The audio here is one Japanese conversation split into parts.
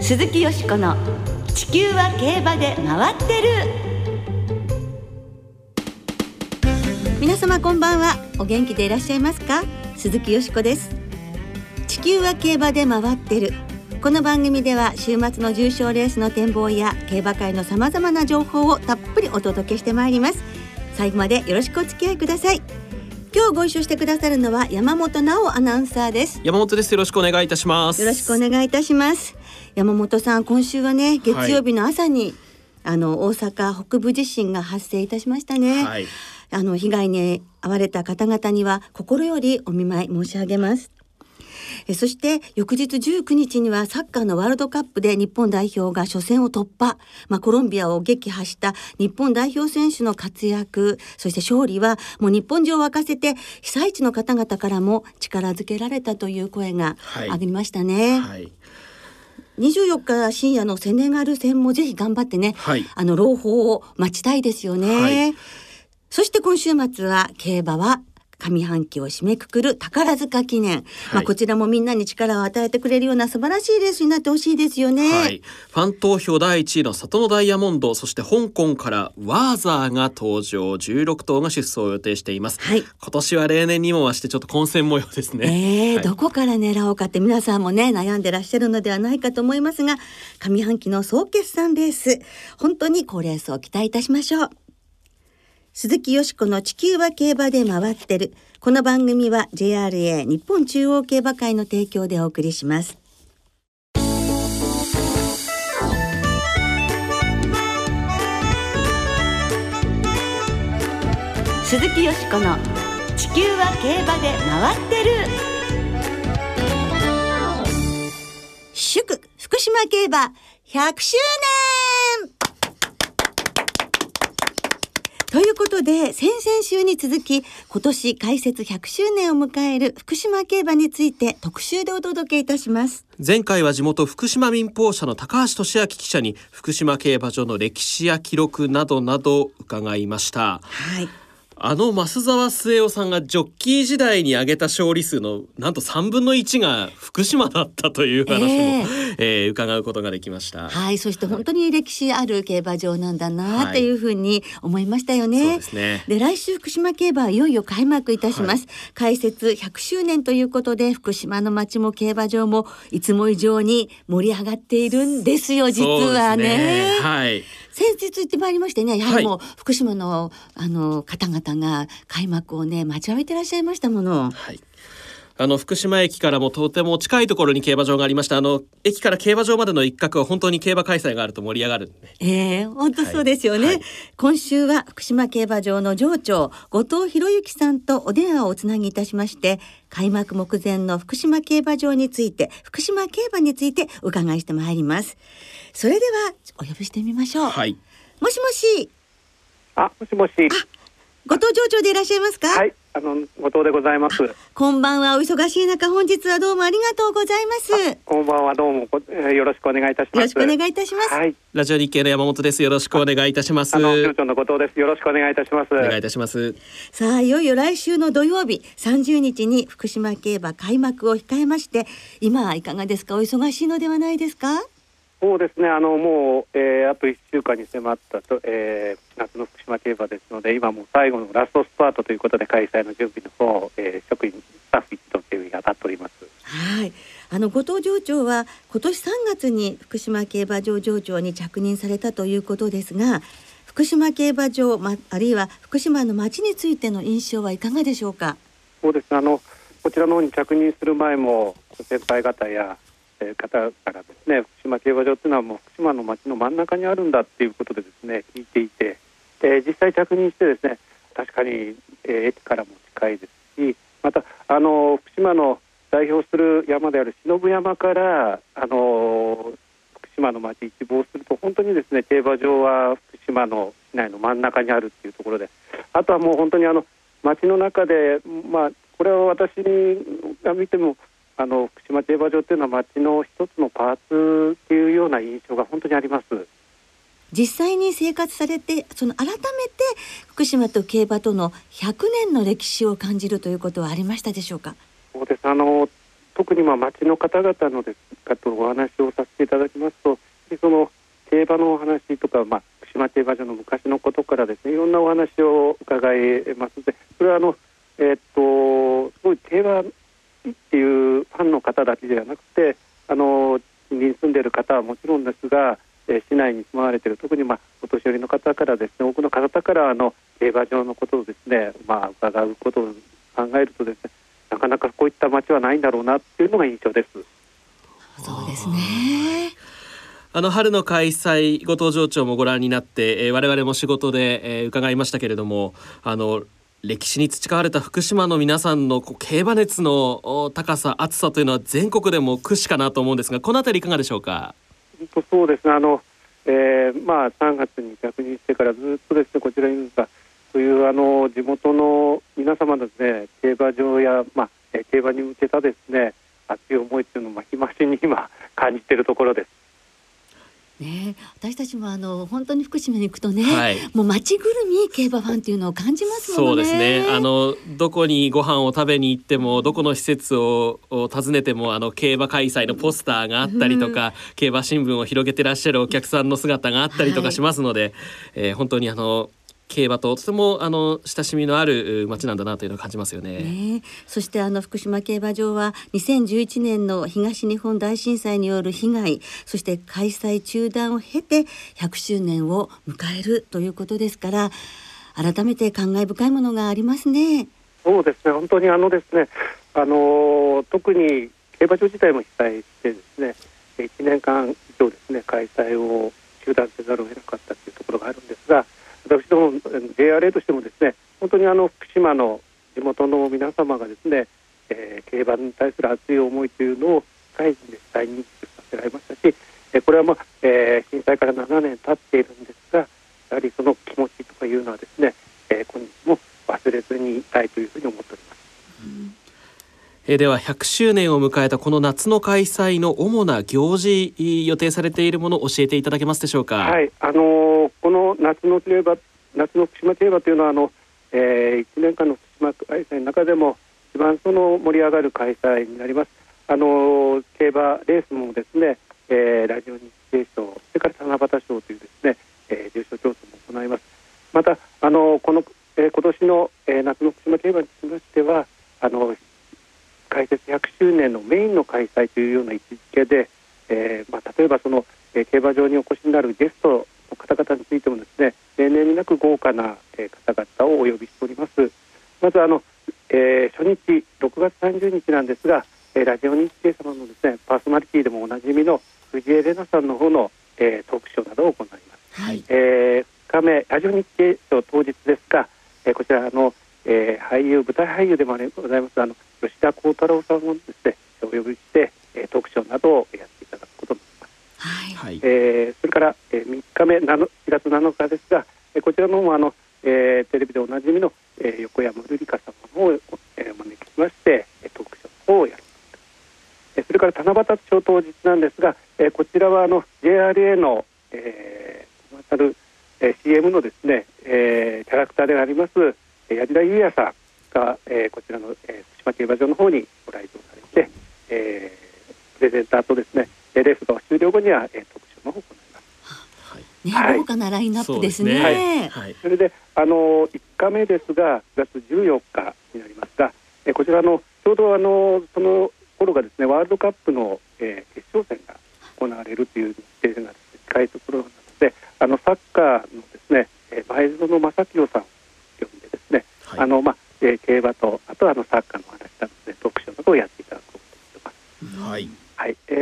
鈴木よしこの地球は競馬で回ってる。皆様こんばんは。お元気でいらっしゃいますか？鈴木よしこです。地球は競馬で回ってる。この番組では週末の重賞レースの展望や競馬界のさまざまな情報をたっぷりお届けしてまいります。最後までよろしくお付き合いください。今日ご一緒してくださるのは山本直アナウンサーです。 山本です。よろしくお願いいたします。 よろしくお願いいたします。山本さん、今週はね、月曜日の朝に、大阪北部地震が発生いたしましたね。 はい、 被害に遭われた方々には心よりお見舞い申し上げます。そして翌日19日にはサッカーのワールドカップで日本代表が初戦を突破、コロンビアを撃破した日本代表選手の活躍、そして勝利はもう日本中を沸かせて、被災地の方々からも力づけられたという声が上がりましたね。 はい、 24日深夜のセネガル戦もぜひ頑張ってね、朗報を待ちたいですよね。そして今週末は競馬は上半期を締めくくる宝塚記念、こちらもみんなに力を与えてくれるような素晴らしいレースになってほしいですよね。 ファン投票第1位の里のダイヤモンド、そして香港からワーザーが登場。16頭が出走を予定しています。今年は例年にも増してちょっと混戦模様ですね。 どこから狙おうかって皆さんもね悩んでらっしゃるのではないかと思いますが、上半期の総決算レース、本当に好レースを期待いたしましょう。鈴木よしこの地球は競馬で回ってる。この番組は JRA 日本中央競馬会の提供でお送りします。鈴木よしこの地球は競馬で回ってる。祝福島競馬100周年ということで、先々週に続き今年開設100周年を迎える福島競馬について特集でお届けいたします。 前回は地元福島民放社の高橋俊明記者に福島競馬場の歴史や記録などなど伺いました。増沢末男さんがジョッキー時代に挙げた勝利数のなんと3分の1が福島だったという話も、伺うことができました。 そして本当に歴史ある競馬場なんだなっていうふうに思いましたよね。 そうですね。 で、来週福島競馬はいよいよ開幕いたします。開設100周年ということで、福島の町も競馬場もいつも以上に盛り上がっているんですよ、実はね。先日行ってまいりましてね、やはりもう福島の、方々が開幕をね待ちわびてらっしゃいましたもの。 福島駅からもとても近いところに競馬場がありました。駅から競馬場までの一角は本当に競馬開催があると盛り上がる、 本当そうですよね。今週は福島競馬場の場長後藤博之さんとお電話をおつなぎいたしまして、開幕目前の福島競馬場について、福島競馬についてお伺いしてまいります。それではお呼びしてみましょう。もしもし。 もしもし。 後藤場長でいらっしゃいますか？ 後藤でございます。 こんばんは。お忙しい中本日はどうもありがとうございます。 こんばんは、どうもよろしくお願いいたします。 よろしくお願いいたします。 ラジオ日経の山本です。よろしくお願いいたします。 場長の後藤です。よろしくお願いいたします。 お願いいたします。 さあ、いよいよ来週の土曜日30日に福島競馬開幕を控えまして、今いかがですか？お忙しいのではないですか？ そうですね、もう、あと1週間に迫ったと、夏の福島競馬ですので、今もう最後のラストスパートということで開催の準備の方、職員スタッフ一同というに当たっております。 後藤場長は今年3月に福島競馬場場長に着任されたということですが、福島競馬場、あるいは福島の町についての印象はいかがでしょうか？ そうです、こちらの方に着任する前も先輩方や方からですね、福島競馬場というのはもう福島の町の真ん中にあるんだっていうことでですね聞いていて、実際着任してですね、確かに、駅からも近いですし、また福島の代表する山である信山から福島の町一望すると、本当にですね競馬場は福島の市内の真ん中にあるっていうところで、あとはもう本当に町の中で、これは私が見ても福島競馬場というのは町の一つのパーツというような印象が本当にあります。 実際に生活されて、改めて福島と競馬との100年の歴史を感じるということはありましたでしょうか？ そうです、 特に町の方々のですかとお話をさせていただきますと、その競馬のお話とか、福島競馬場の昔のことからですね、いろんなお話を伺いますので、それはすごい競馬っていうファンの方だけではなくて、近隣に住んでいる方はもちろんですが、市内に住まわれている特にお年寄りの方からですね、多くの方から競馬場のことをですね、伺うことを考えるとですね、なかなかこういった街はないんだろうなっていうのが印象です。 そうですね。 春の開催、後藤場長もご覧になって、我々も仕事で、伺いましたけれども、歴史に培われた福島の皆さんの競馬熱の高さ、熱さというのは全国でも屈指かなと思うんですが、このあたりいかがでしょうか。 そうですね、3月に着任してからずっとですね、こちらにいるという地元の皆様のですね、競馬場や、競馬に向けたですね、熱い思いというのを日増しに今感じているところです。 私たちも本当に福島に行くとね、もう町ぐるみ競馬ファンというのを感じますもんね。 そうですね、どこにご飯を食べに行っても、どこの施設を訪ねても競馬開催のポスターがあったりとか、競馬新聞を広げてらっしゃるお客さんの姿があったりとかしますので、本当に競馬ととても親しみのある町なんだなというのを感じますよね。 そして福島競馬場は2011年の東日本大震災による被害、そして開催中断を経て100周年を迎えるということですから、改めて感慨深いものがありますね。 そうですね、本当にですね、特に競馬場自体も被災してですね、1年間以上ですね、開催を中断せざるを得なかったというところがあるんですが、私ども JRA としてもですね、本当に福島の地元の皆様がですね、競馬に対する熱い思いというのを会議で再認識させられましたし、これは震災から7年経っているんですが、やはりその気持ちとかいうのはですね、今日も忘れずにいたいというふうに思っております。 では100周年を迎えたこの夏の開催の主な行事、予定されているものを教えていただけますでしょうか。 はい、この夏の福島競馬というのは1年間の福島開催の中でも一番盛り上がる開催になります。競馬レースもですね、ラジオ日経賞、それから七夕賞というですね、重賞競争も行います。また今年の、夏の福島競馬につきましては開設100周年のメインの開催というような位置づけで、例えば競馬場にお越しになるゲストの方々についてもですね、例年になく豪華な、方々をお呼びしております。まず初日6月30日なんですが、ラジオ日経様のですね、パーソナリティでもおなじみの藤江玲奈さんの方の、トークショーなどを行います。2日目ラジオ日経賞当日ですが、こちら舞台俳優でもございます吉田鋼太郎さんをですねお呼びして、トークショーなどをやっていただくことになります。それから3日目4月7日ですが、こちらの方もテレビでおなじみの、横山瑠璃香様をお招きしまして、トークショーをやります。それから七夕賞当日なんですが、こちらはJRA の、CM のですね、キャラクターであります矢田裕也さんが、こちらの、福島競馬場の方にご来場されて、プレゼンターとですねレースが終了後には、特集の方を行います。 豪華なラインナップですね。 それで1日目ですが9月14日になりますが、こちらちょうどその頃がですねワールドカップの、決勝戦が行われるという日程が近いところなので、サッカーのですね前園正清さんを呼んでですね、競馬とあとはサッカーの話などで特集などをやっていただこうと思っています。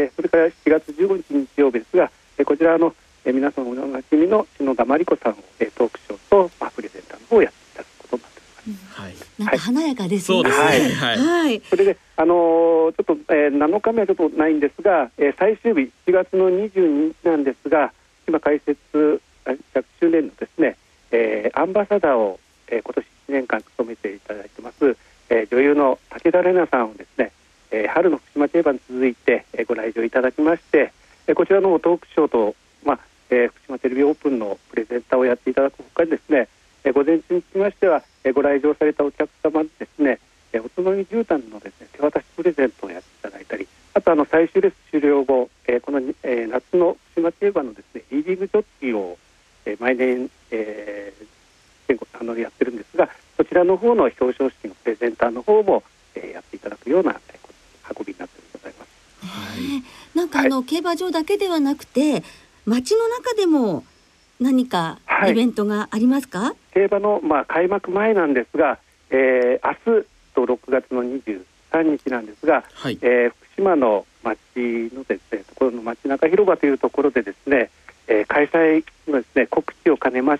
それから7月15日日曜日ですが、こちら皆さんおなじみの篠田真理子さんを、トークショーと、プレゼンターの方をやっていただくことになっております。 なんか華やかですね。 そうですね。 それでちょっと、7日目はちょっとないんですが、最終日7月の22日なんですが、今開設100周年のですね、アンバサダーを、今年1年間務めていただいてます、女優の武田玲奈さんをですね、春の福島競馬に続いて、ご来場いただきまして、こちらのトークショーと、福島テレビオープンのプレゼンターをやっていただくほかにですね、午前中につきましては、ご来場されたお客様にですね、おつまみ絨毯のですね手渡しプレゼントをやっていただいてず最終レース終了後、この、夏の福島競馬のですねリーディングジョッキーを、毎年、やってるんですが、そちらの方の表彰式のプレゼンターの方も、やっていただくような、運びになってございます。 なんか競馬場だけではなくて街の中でも何かイベントがありますか？ 競馬の、開幕前なんですが、明日と6月の23日なんですが、福島の町のですねところの町中広場というところでですね、開催のですね告知を兼ねまして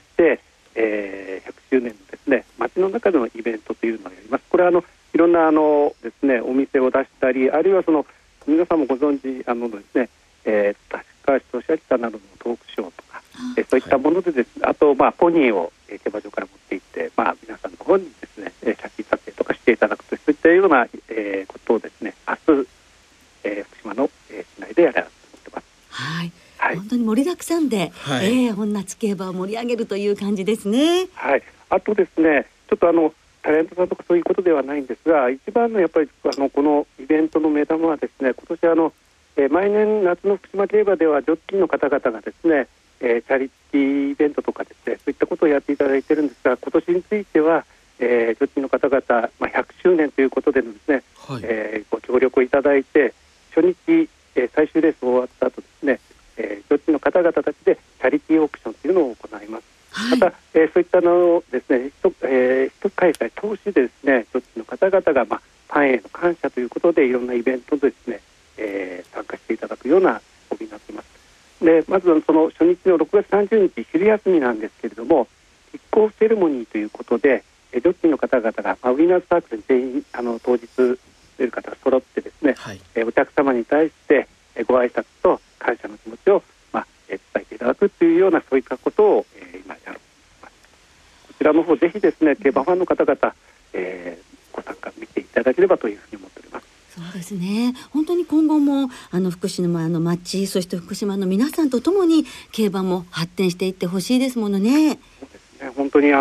、100周年のですね町の中でのイベントというのをやります。これはいろんなですねお店を出したり、あるいは皆さんもご存知ですね、高橋俊明さんなどのトークショーとか、そういったものでですね、あとポニーを競馬場から持って行って、皆さんの方にですね写真撮影とかしていただくと、そういったような、ことをですね明日、福島の、市内でやらせてもらってます。 本当に盛りだくさんで、本夏競馬を盛り上げるという感じですね。 あとですね、ちょっとタレントさんとかそういうことではないんですが、一番のやっぱりこのイベントの目玉はですね、今年毎年夏の福島競馬ではジョッキーの方々がですね、チャリティーイベントとかですね、そういったことをやっていただいているんですが、今年については、ジョッキーの方々、100周年ということでですね、ご協力をいただいて、初日、最終レース終わった後ですね、ジョッキーの方々たちでチャリティーオークションというのを行います。また、そういったのをですね、一開催通しでですね、ジョッキーの方々が、ファンへの感謝ということでいろんなイベントでですね、参加していただくような帯になっています。で、まずその初日の6月30日昼休みなんですけれども、キックオフセレモニーということで、ジョッキーの方々が、ウィナーズサークルに全員当日出る方が揃ってですね、お客様に対してご挨拶と感謝の気持ちを、伝えていただくというような、そういったことを、今やろうと思います。こちらの方ぜひですね、競馬ファンの方々、ご参加見ていただければというふうに思っております。 そうですね、本当に今後も福島の町、そして福島の皆さんとともに競馬も発展していってほしいですものね。 そうですね、本当に我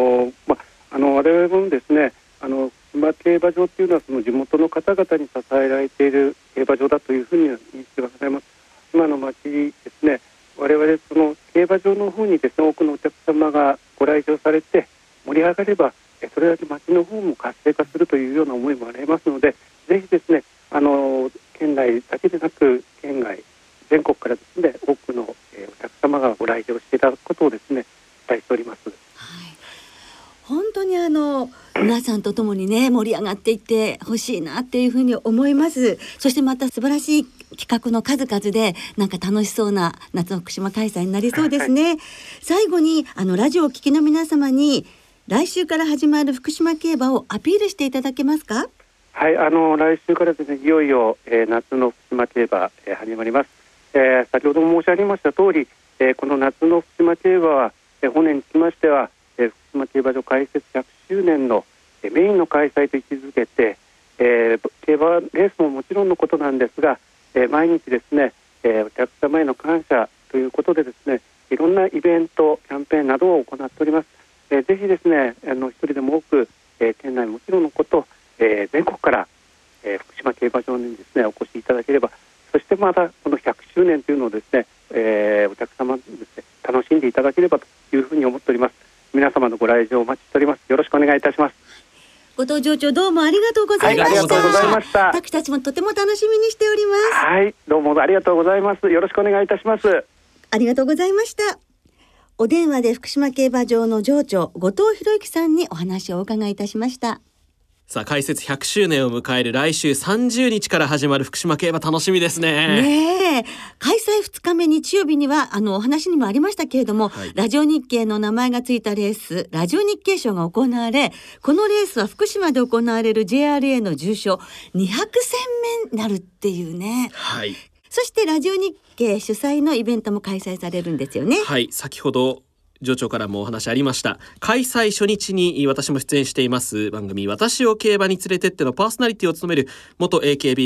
々もですね、福島競馬場というのはその地元の方々に支えられている競馬場だというふうに認識がございます。今の町ですね、我々その競馬場の方にですね、多くのお客様がご来場されて盛り上がれば、それだけ町の方も活性化するというような思いもありますので、ぜひですね、県内だけでなく県外全国からですね、多くの、お客様がご来場していただくことをですね、期待しております。 本当に皆さんとともにね盛り上がっていってほしいなっていうふうに思います。そしてまた素晴らしい企画の数々でなんか楽しそうな夏の福島開催になりそうですね。最後にラジオを聴きの皆様に来週から始まる福島競馬をアピールしていただけますか？ はい、来週からですね、いよいよ、夏の福島競馬、始まります。先ほども申し上げました通り、この夏の福島競馬は、本年につきましては、福島競馬場開設100周年の、メインの開催と位置づけて、競馬レースももちろんのことなんですが、毎日ですね、お客様への感謝ということでですね、いろんなイベントキャンペーンなどを行っております。ぜひですね、一人でも多く、県内もちろんのこと、全国から、福島競馬場にですねお越しいただければ、そしてまたこの100周年というのをですね、お客様にですね楽しんでいただければというふうに思っております。皆様のご来場お待ちしております。よろしくお願いいたします。 後藤場長、どうもありがとうございました。 ありがとうございました。 私たちもとても楽しみにしております。 はい、どうもありがとうございます。よろしくお願いいたします。 ありがとうございました。お電話で福島競馬場の場長後藤博之さんにお話をお伺いいたしました。 さあ、開設100周年を迎える来週30日から始まる福島競馬、楽しみですね。 ねえ、開催2日目日曜日にはお話にもありましたけれども、ラジオ日経の名前がついたレース、ラジオ日経賞が行われ、このレースは福島で行われる JRA の重賞200戦目になるっていうね。 はい。 そしてラジオ日経主催のイベントも開催されるんですよね。 はい、先ほど場長からもお話ありました。開催初日に私も出演しています番組、私を競馬に連れてってのパーソナリティを務める元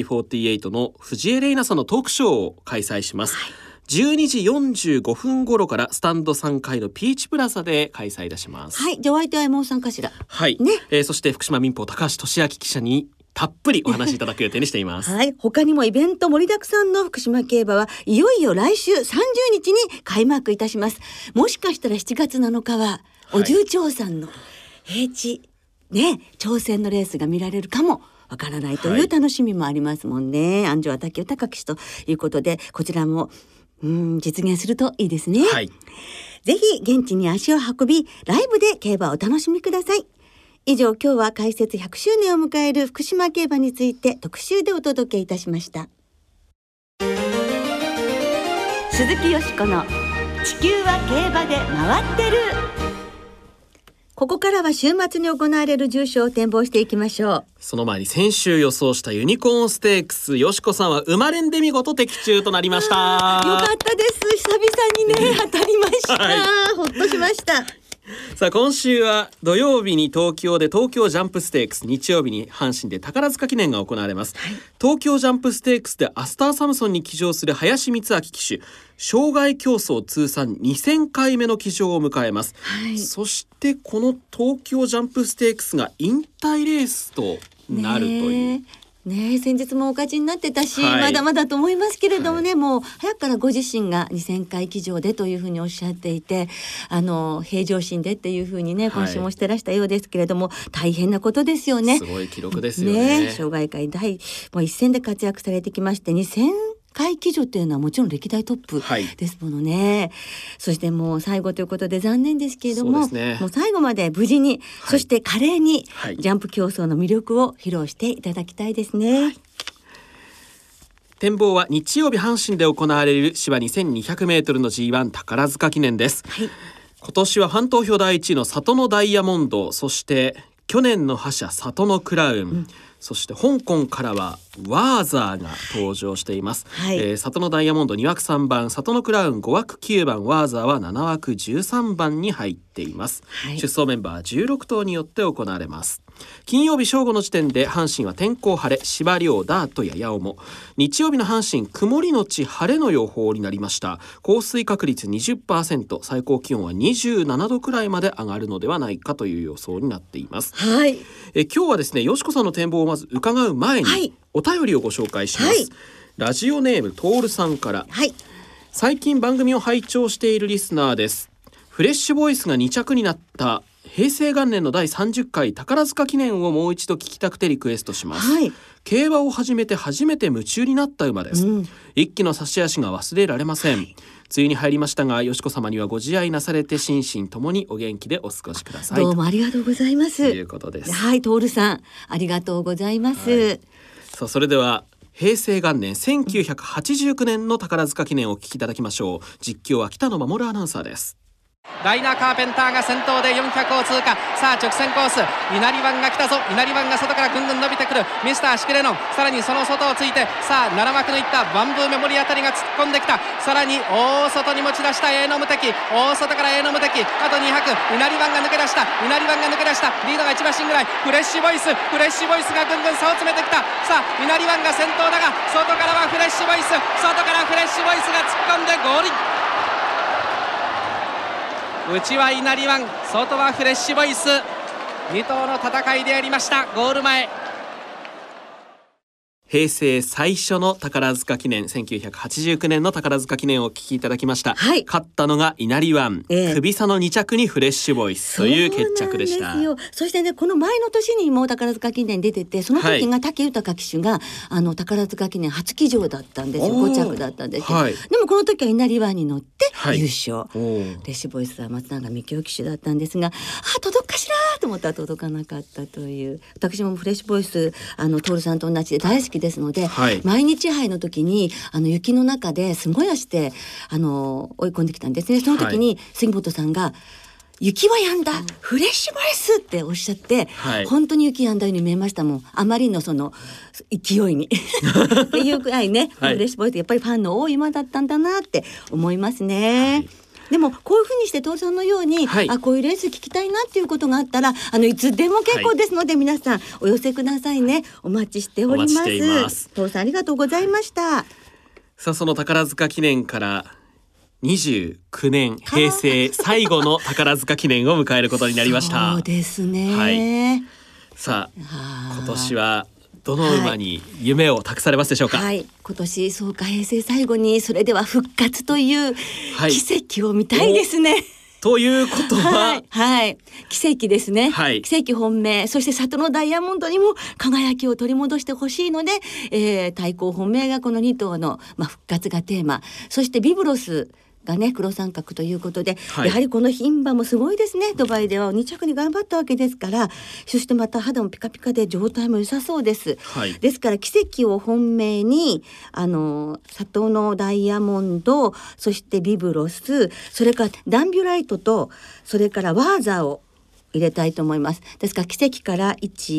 AKB48 の藤江玲奈さんのトークショーを開催します。12時45分頃からスタンド3階のピーチプラザで開催いたします。 はい、じゃあお相手は山尾さんかしら。 はい、ね。そして福島民報高橋俊明記者にたっぷりお話しいただく予定にしていますはい、他にもイベント盛りだくさんの福島競馬はいよいよ来週30日に開幕いたします。もしかしたら7月7日はお重長さんの平地ね挑戦のレースが見られるかもわからないという楽しみもありますもんね。安城武豊騎手ということで、こちらも実現するといいですね。 はい、 ぜひ現地に足を運び、ライブで競馬をお楽しみください。以上、今日は開設100周年を迎える福島競馬について特集でお届けいたしました。鈴木よしこの地球は競馬で回ってる。ここからは週末に行われる重賞を展望していきましょう。 その前に先週予想したユニコーンステークス、よしこさんは生まれんで見事的中となりました。 よかったです。久々にね当たりました、はい、ほっとしました。 さあ今週は土曜日に東京で東京ジャンプステークス、日曜日に阪神で宝塚記念が行われます、はい、東京ジャンプステークスでアスターサムソンに騎乗する林光明騎手、生涯競争通算2000回目の騎乗を迎えます、はい、そしてこの東京ジャンプステークスが引退レースとなるというね、先日もお勝ちになってたし、はい、まだまだと思いますけれどもね、はい、もう早くからご自身が2000回騎乗でというふうにおっしゃっていて、平常心でっていうふうにね今週もしてらしたようですけれども、はい、大変なことですよね。 すごい記録ですよね。 生涯界もう一線で活躍されてきまして、2000回騎乗っていうのはもちろん歴代トップですものね、はい、そしてもう最後ということで残念ですけれども、もう最後まで無事に、はい、そして華麗にジャンプ競争の魅力を披露していただきたいですね、はい、 展望は日曜日阪神で行われる芝 2200m の G1 宝塚記念です、はい、今年はファン投票第1位の里のダイヤモンド、そして去年の覇者里のクラウン、そして香港からはワーザーが登場しています、はい、里のダイヤモンド2枠3番、里のクラウン5枠9番、ワーザーは7枠13番に入っています、はい、出走メンバー16頭によって行われます。金曜日正午の時点で阪神は天候晴れ、芝涼ダートややおも。日曜日の阪神曇りのち晴れの予報になりました。降水確率 20%、 最高気温は27度くらいまで上がるのではないかという予想になっています、はい、今日はですね、よしこさんの展望をまず伺う前に、はい、お便りをご紹介します、はい、ラジオネームトールさんから、はい、最近番組を拝聴しているリスナーです。フレッシュボイスが2着になった平成元年の第30回宝塚記念をもう一度聞きたくてリクエストします、はい、競馬を始めて初めて夢中になった馬です、一気の差し足が忘れられません、はい、梅雨に入りましたが、よしこ様にはご自愛なされて心身ともにお元気でお過ごしください。 どうもありがとうございます。 ということです。 はい、トールさんありがとうございます、はい、 さあそれでは平成元年1989年の宝塚記念をお聞きいただきましょう。実況は北野守アナウンサーです。 ライナーカーペンターが先頭で400を通過。さあ直線コース、稲荷湾が来たぞ。稲荷湾が外からぐんぐん伸びてくる。ミスターシクレノン、さらにその外をついて、さあ7枠のいったバンブーメモリあたりが突っ込んできた。さらに大外に持ち出したエーノムテキ、大外からエーノムテキ、あと200、稲荷湾が抜け出した。稲荷湾が抜け出した。リードが1馬身ぐらい。フレッシュボイスがぐんぐん差を詰めてきた。さあ稲荷湾が先頭だが、外からはフレッシュボイス、外からフレッシュボイスが突っ込んでゴール。内は稲荷湾、外はフレッシュボイス、2頭の戦いでありました。ゴール前、 平成最初の宝塚記念、1989年の宝塚記念をお聞きいただきました、はい、勝ったのが稲荷湾、首差の2着にフレッシュボイスという決着でした。 そうなんですよ。そしてね、この前の年にも宝塚記念出てて、その時が武豊騎手が宝塚記念初騎乗だったんですよ。5着だったんですよ、はい、でもこの時は稲荷湾に乗って優勝、はい、フレッシュボイスは松永幹夫騎手だったんですが、届くかしらと思ったら届かなかったという。私もフレッシュボイストールさんと同じで大好きですので、はい、毎日杯の時に雪の中ですごい足で追い込んできたんですね。その時に杉本さんが、雪は止んだ、フレッシュボイスっておっしゃって、はい、本当に雪止んだように見えましたもん。あまりのその勢いにっていうくらいね、はい、フレッシュボイスやっぱりファンの多い馬だったんだなって思いますね、はい。でもこういうふうにしてトールさんのように、はい、こういうレース聞きたいなっていうことがあったらいつでも結構ですので、はい、皆さんお寄せくださいね。お待ちしております。トールさんありがとうございました。 さあその宝塚記念から29年、平成最後の宝塚記念を迎えることになりました。 そうですね、 はい、さあ今年はどの馬に夢を託されますでしょうか。 はい、今年そうか平成最後にそれでは復活という奇跡を見たいですね、 ということは、 はい、奇跡ですね、奇跡本命、そして里のダイヤモンドにも輝きを取り戻してほしいので、対抗本命がこの2頭の、復活がテーマ、そしてビブロスがね黒三角ということで、やはりこの牝馬もすごいですね。ドバイでは2着に頑張ったわけですから、そしてまた肌もピカピカで状態も良さそうです、ですから奇跡を本命に里のダイヤモンド、そしてビブロス、それからダンビュライトとそれからワーザーを入れたいと思います。ですから奇跡から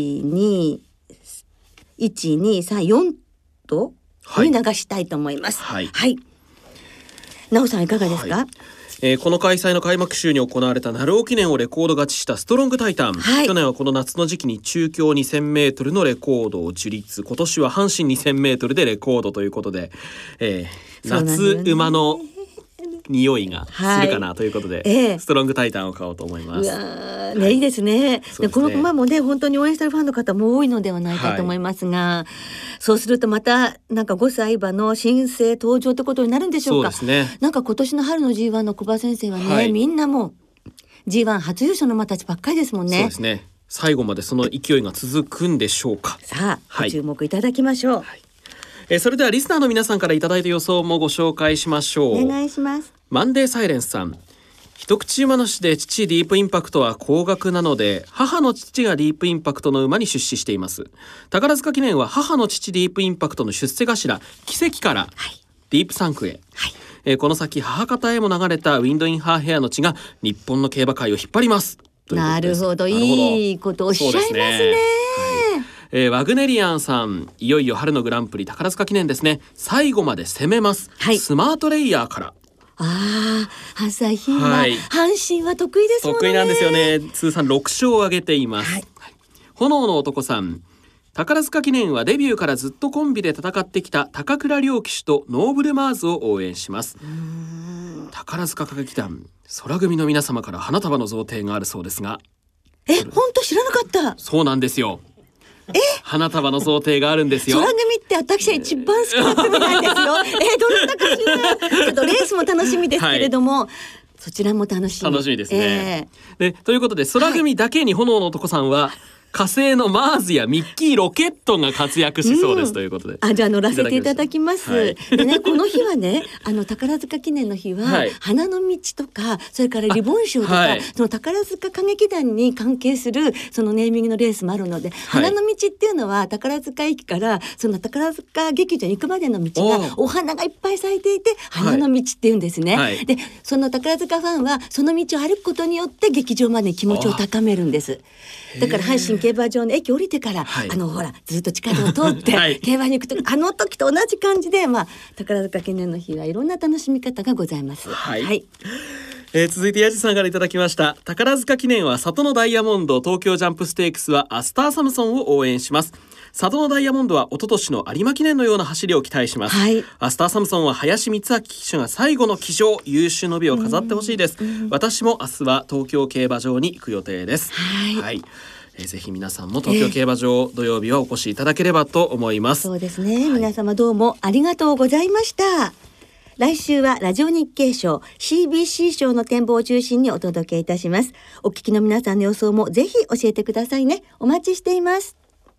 1,2,3,4とに流したいと思います。なおさんいかがですか。 この開催の開幕週に行われた鳴尾記念をレコード勝ちしたストロングタイタン、去年はこの夏の時期に中京 2000m のレコードを樹立、今年は阪神 2000m でレコードということで、夏馬の匂いがするかなということで、ストロングタイタンを買おうと思います。 いいですね。この馬もね本当に応援してるファンの方も多いのではないかと思いますが、そうするとまたなんか5歳馬の新星登場ってことになるんでしょうか。なんか今年の春の G1 の小馬先生はね、みんなもう G1 初優勝の馬たちばっかりですもんね。 そうですね。最後までその勢いが続くんでしょうか。 さあ、ご注目いただきましょう。 それではリスナーの皆さんからいただいた予想もご紹介しましょう。 お願いします。 マンデーサイレンスさん、一口馬主で父ディープインパクトは高額なので母の父がディープインパクトの馬に出資しています。宝塚記念は母の父ディープインパクトの出世頭奇跡からディープ3区へ、この先母方へも流れたウィンドインハーヘアの血が日本の競馬界を引っ張ります。 なるほど、いいことをおっしゃいますね。 ワグネリアンさん、いよいよ春のグランプリ宝塚記念ですね。最後まで攻めます、スマートレイヤーから。 朝日は、阪神は得意ですもんね。 得意なんですよね。通算6勝を挙げています、炎の男さん、宝塚記念はデビューからずっとコンビで戦ってきた高倉良騎手とノーブルマーズを応援します。宝塚歌劇団空組の皆様から花束の贈呈があるそうですが、 本当知らなかった。 そうなんですよ。花束の贈呈があるんですよ。 空組って私が一番好きな組なんですよ。どなたかしら。ちょっとレースも楽しみですけれども、そちらも楽しみですね。ということで空組だけに炎の男さんは、火星のマーズやミッキーロケットが活躍しそうですということで、 じゃあ乗らせていただきます。でね、この日はね宝塚記念の日は、花の道とかそれからリボン賞とか、その宝塚歌劇団に関係するそのネーミングのレースもあるので、花の道っていうのは宝塚駅からその宝塚劇場に行くまでの道がお花がいっぱい咲いていて花の道っていうんですね、でその宝塚ファンはその道を歩くことによって劇場まで気持ちを高めるんです。だから阪神競馬場の駅降りてから、ほらずっと地下道を通って、競馬に行くとあの時と同じ感じで、宝塚記念の日はいろんな楽しみ方がございます。 続いてヤジさんからいただきました。宝塚記念は里のダイヤモンド、東京ジャンプステークスはアスターサムソンを応援します。里のダイヤモンドは一昨年の有馬記念のような走りを期待します、アスターサムソンは林光明騎手が最後の騎乗優秀の美を飾ってほしいです。私も明日は東京競馬場に行く予定です。ぜひ皆さんも東京競馬場、土曜日はお越しいただければと思います。 そうですね、皆様どうもありがとうございました。来週はラジオ日経賞 CBC 賞の展望を中心にお届けいたします。お聞きの皆さんの予想もぜひ教えてくださいね。お待ちしています。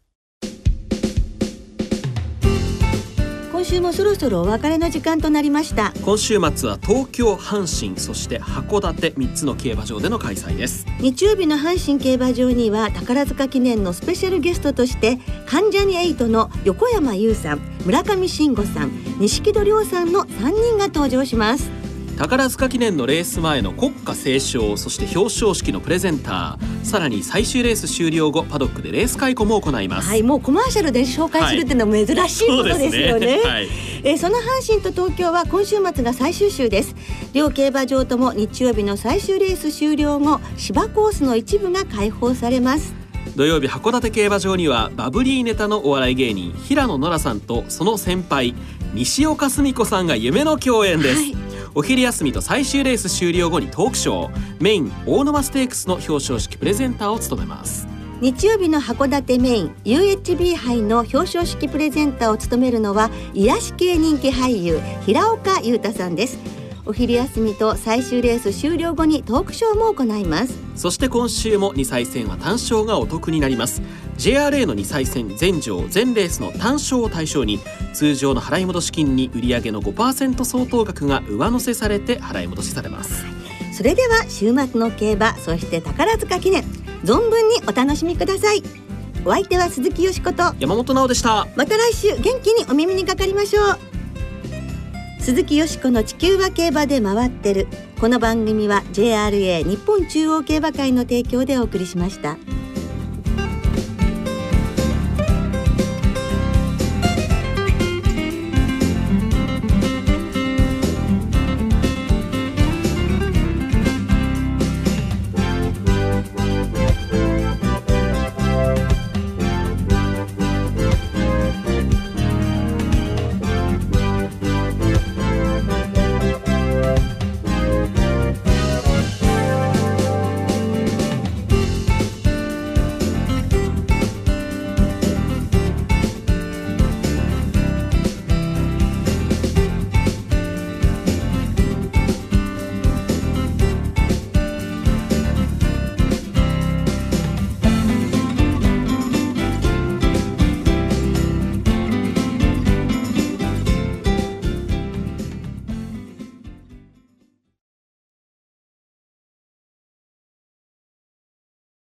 今週もそろそろお別れの時間となりました。 今週末は東京、阪神、そして函館3つの競馬場での開催です。 日曜日の阪神競馬場には宝塚記念のスペシャルゲストとして関ジャニ∞の横山裕さん、村上信五さん、錦戸亮さんの3人が登場します。 宝塚記念のレース前の国歌斉唱、そして表彰式のプレゼンター、さらに最終レース終了後パドックでレース回顧も行います。 もうコマーシャルで紹介するっていうのも珍しいことですよね。その阪神と東京は今週末が最終週です。両競馬場とも日曜日の最終レース終了後、芝コースの一部が開放されます。 土曜日函館競馬場にはバブリーネタのお笑い芸人平野ノラさんとその先輩西岡澄子さんが夢の共演です。お昼休みと最終レース終了後にトークショー、メイン大沼ステークスの表彰式プレゼンターを務めます。 日曜日の函館メイン UHB 杯の表彰式プレゼンターを務めるのは癒し系人気俳優平岡裕太さんです。お昼休みと最終レース終了後にトークショーも行います。 そして今週も2歳戦は単勝がお得になります。 JRA の2歳戦全場全レースの単勝を対象に通常の払い戻し金に売上の 5% 相当額が上乗せされて払い戻しされます。 それでは週末の競馬、そして宝塚記念存分にお楽しみください。お相手は鈴木よしこと山本直でした。 また来週元気にお耳にかかりましょう。鈴木よしこの地球は競馬で回ってる。この番組は JRA 日本中央競馬会の提供でお送りしました。